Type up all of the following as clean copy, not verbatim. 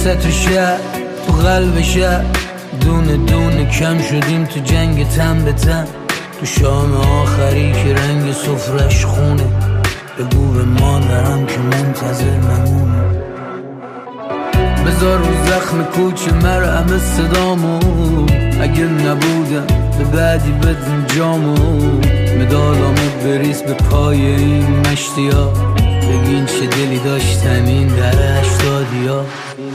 وسط شهر تو قلب شهر، دونه دونه کم شدیم تو جنگ تن به تن. تو شام آخری که رنگ سفرش خونه، بگو به مادرم که منتظر نمونه. بذار رو زخم کوچه مرهم صدامو، اگه نبودم به بعدی بدن جامو. مدادامو بریز به پای این مشتیا، بگین چه دلی داشتن این در 80یا.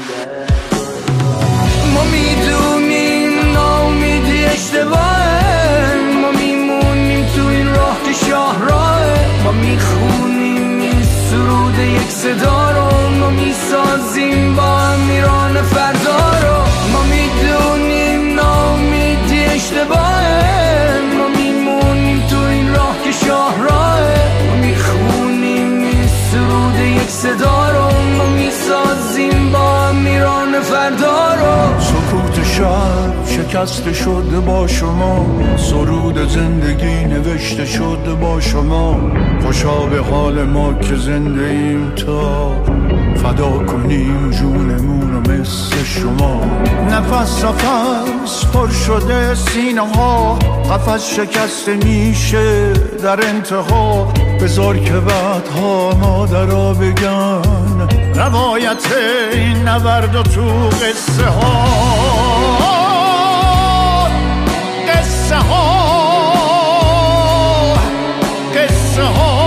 ما میدونیم ناامیدی اشتباهه، ما میمونیم تو این راه که شاهراهه. ما میخونیم این سرود یک صدا رو، ما میسازیم با هم میران فردا رو. ما میدونیم ناامیدی اشتباهه، ما میمونیم تو این راه که شاهراهه. ما میخونیم این سرود یک صدا رو، ما میسازیم با هم میران فردا رو. سکوت شب شکسته شده با شما، سرود زندگی نوشته شده با شما. خوشا به حال ما که زنده ایم تا فدا کنیم جونمون رو مثل شما. نفس نفس پر شده سینه ها، قفس شکسته میشه در انتها. بذار که بعدها مادرها بگن روایت این نبرد و تو قصه ها، قصه ها، قصه ها.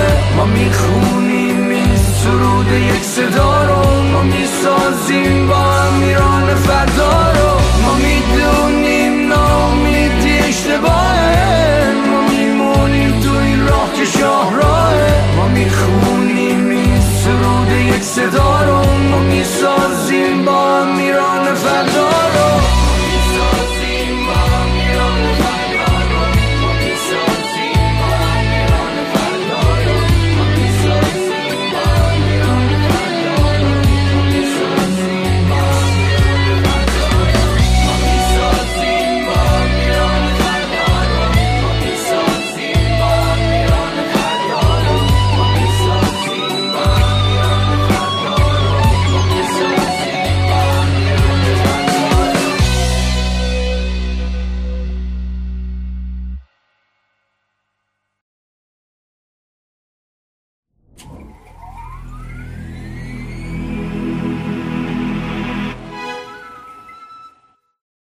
ما میخونیم این سرود یک صدا رو، ما میسازیم با